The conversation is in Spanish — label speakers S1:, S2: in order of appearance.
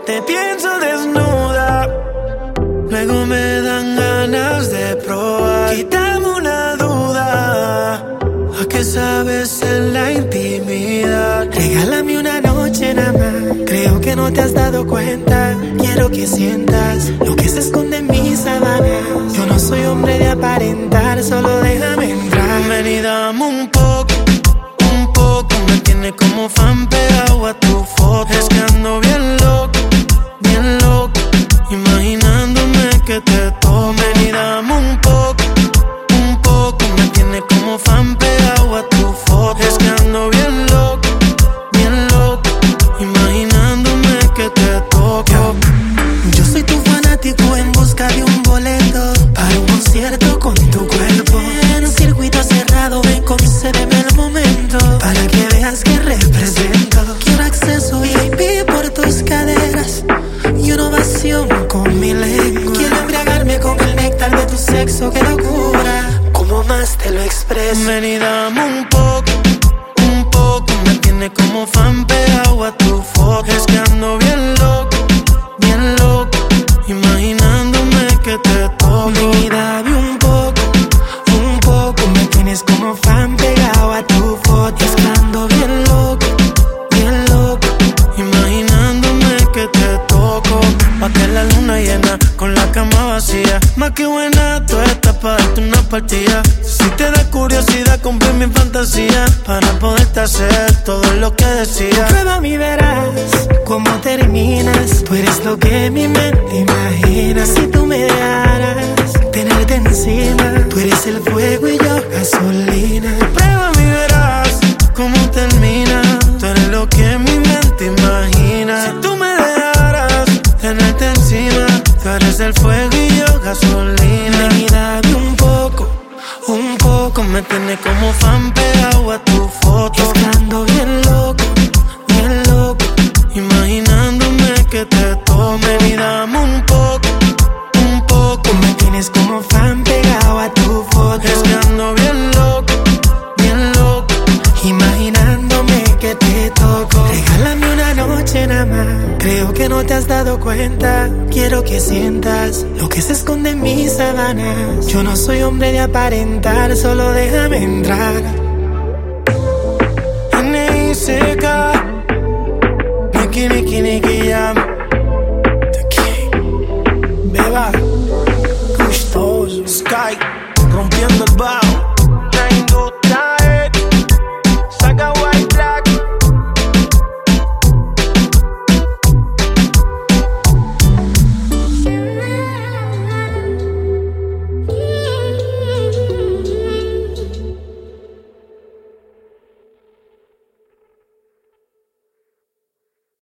S1: Te pienso desnuda, luego me dan ganas de probar. Quítame una duda, ¿a qué sabes en la intimidad?
S2: Regálame una noche nada más, creo que no te has dado cuenta. Quiero que sientas lo que se esconde en mis sábanas. Yo no soy hombre de aparentar, solo déjame entrar.
S1: Ven y dame un poco, me tiene como fan pegado a tu foto. Es que ando bien loco, imaginándome que te tomo. Ven y dame un poco, me tiene como fan pegado a tu foto. Es que ando bien loco, imaginándome que te toco.
S2: Yo soy tu fanático en busca de un boleto para un concierto con tu cuerpo. En un circuito cerrado, ven, concédeme el momento para que veas que represento. Quiero acceso VIP por tus caderas y una ovación con mi lengua. Quiero embriagarme con el néctar de tu sexo, qué locura, ¿cómo más te lo expreso?
S1: Ven y dame un poco, me tiene como fan pegado a tu foto. Es que ando bien loco, imaginándome que te toco.
S2: Ven y dame un poco, me tienes como fan pegado a tu foto. Es que ando bien loco,
S1: imaginándome que te toco. Pa' que la luna llena con la cama vacía. Más que buena, tú estás para darte una partida. Si te da curiosidad, compré mi fantasía para poderte hacer todo lo que decía.
S2: Prueba y verás cómo terminas. Tú eres lo que mi mente imagina. Si tú me dejaras tenerte encima, tú eres el fuego y yo gasolina.
S1: Prueba y verás cómo termina. Tú eres lo que mi mente imagina. Si tú me dejaras tenerte encima, tú eres el fuego y yo gasolina.
S2: Ven y dame un poco,
S1: me tiene como fan pegado a tu foto.
S2: es que ando bien loco,
S1: imaginándome que te tome. Y dame un poco,
S2: me tienes como fan pegado a tu foto.
S1: es que ando bien loco,
S2: imaginándome que te toco. Regálame una noche nada más, creo que no te has dado cuenta. Quiero que sientas lo que se esconde en mis sábanas. Yo no soy hombre de aparentar, solo déjame entrar.
S1: N.I.C.K. Niki, Niki, Niki.